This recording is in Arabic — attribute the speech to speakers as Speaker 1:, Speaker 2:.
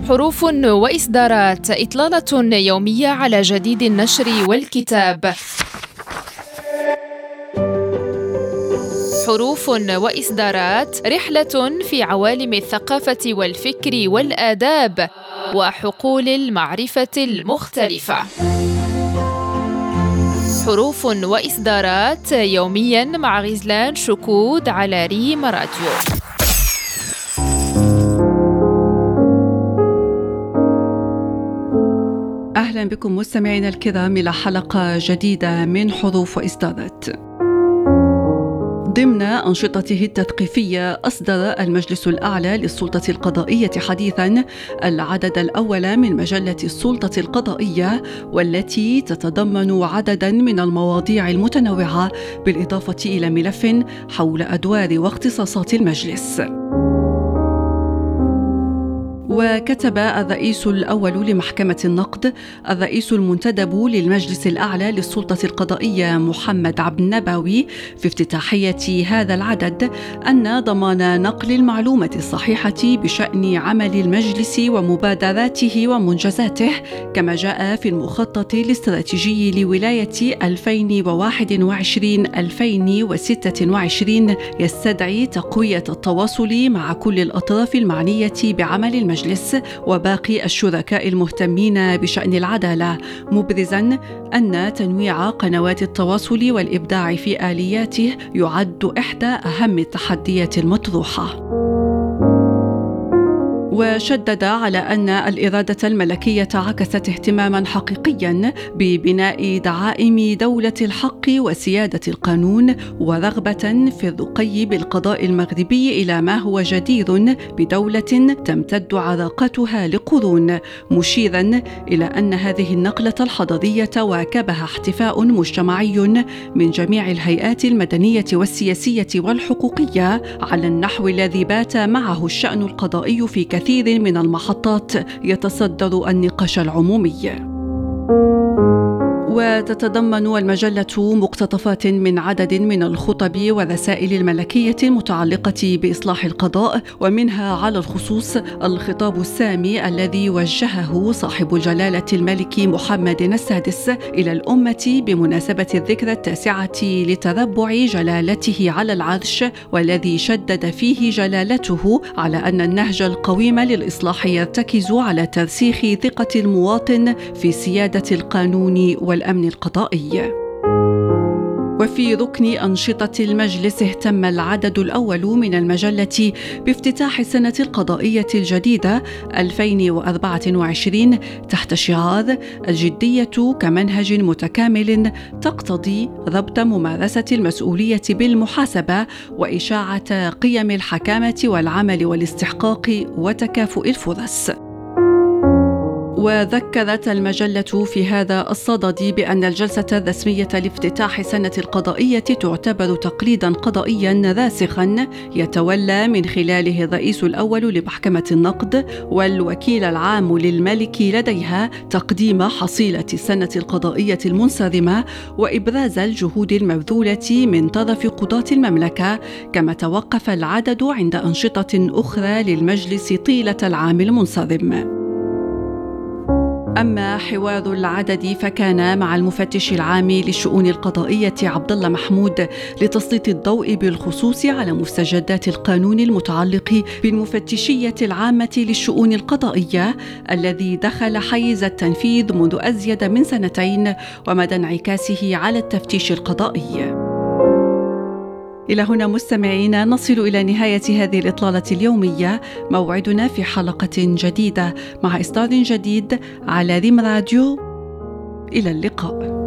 Speaker 1: حروف وإصدارات، إطلالة يومية على جديد النشر والكتاب. حروف وإصدارات، رحلة في عوالم الثقافة والفكر والآداب وحقول المعرفة المختلفة. حروف وإصدارات يومياً مع غزلان شكود على ريم راديو.
Speaker 2: أهلا بكم مستمعينا الكرام إلى حلقة جديدة من حروف وإصدارات. ضمن أنشطته التثقيفية أصدر المجلس الأعلى للسلطة القضائية حديثاً العدد الأول من مجلة السلطة القضائية، والتي تتضمن عدداً من المواضيع المتنوعة بالإضافة إلى ملف حول أدوار واختصاصات المجلس. وكتب الرئيس الأول لمحكمة النقد الرئيس المنتدب للمجلس الأعلى للسلطة القضائية محمد عبد النبوي في افتتاحية هذا العدد أن ضمان نقل المعلومة الصحيحة بشأن عمل المجلس ومبادراته ومنجزاته كما جاء في المخطط الاستراتيجي لولاية 2021-2026 يستدعي تقوية التواصل مع كل الأطراف المعنية بعمل المجلس وباقي الشركاء المهتمين بشأن العدالة، مبرزاً أن تنويع قنوات التواصل والإبداع في آلياته يعد إحدى أهم التحديات المطروحة. وشدد على أن الإرادة الملكية عكست اهتماماً حقيقياً ببناء دعائم دولة الحق وسيادة القانون ورغبة في الرقي بالقضاء المغربي إلى ما هو جدير بدولة تمتد عراقتها لقرون، مشيراً إلى أن هذه النقلة الحضارية واكبها احتفاء مجتمعي من جميع الهيئات المدنية والسياسية والحقوقية على النحو الذي بات معه الشأن القضائي في كثير من المحطات يتصدر النقاش العمومي. وتتضمن المجلة مقتطفات من عدد من الخطب والرسائل الملكية المتعلقة بإصلاح القضاء، ومنها على الخصوص الخطاب السامي الذي وجهه صاحب الجلالة الملك محمد السادس إلى الأمة بمناسبة الذكرى 9 لتربع جلالته على العرش، والذي شدد فيه جلالته على أن النهج القويم للإصلاح يرتكز على ترسيخ ثقة المواطن في سيادة القانون والأمن القضائي. وفي ركن أنشطة المجلس اهتم العدد الأول من المجلة بافتتاح السنة القضائية الجديدة 2024 تحت شعار الجدية كمنهج متكامل تقتضي ربط ممارسة المسؤولية بالمحاسبة وإشاعة قيم الحكامة والعمل والاستحقاق وتكافؤ الفرص. وذكرت المجلة في هذا الصدد بأن الجلسة الرسمية لافتتاح سنة القضائية تعتبر تقليداً قضائياً راسخاً يتولى من خلاله الرئيس الأول لمحكمة النقد والوكيل العام للملك لديها تقديم حصيلة السنة القضائية المنصرمة وإبراز الجهود المبذولة من طرف قضاة المملكة، كما توقف العدد عند أنشطة أخرى للمجلس طيلة العام المنصرم. أما حوار العدد فكان مع المفتش العام للشؤون القضائية عبد الله محمود لتسليط الضوء بالخصوص على مستجدات القانون المتعلق بالمفتشية العامة للشؤون القضائية الذي دخل حيز التنفيذ منذ أزيد من 2 ومدى انعكاسه على التفتيش القضائي. إلى هنا مستمعينا نصل إلى نهاية هذه الإطلالة اليومية، موعدنا في حلقة جديدة مع إصدار جديد على ريم راديو. إلى اللقاء.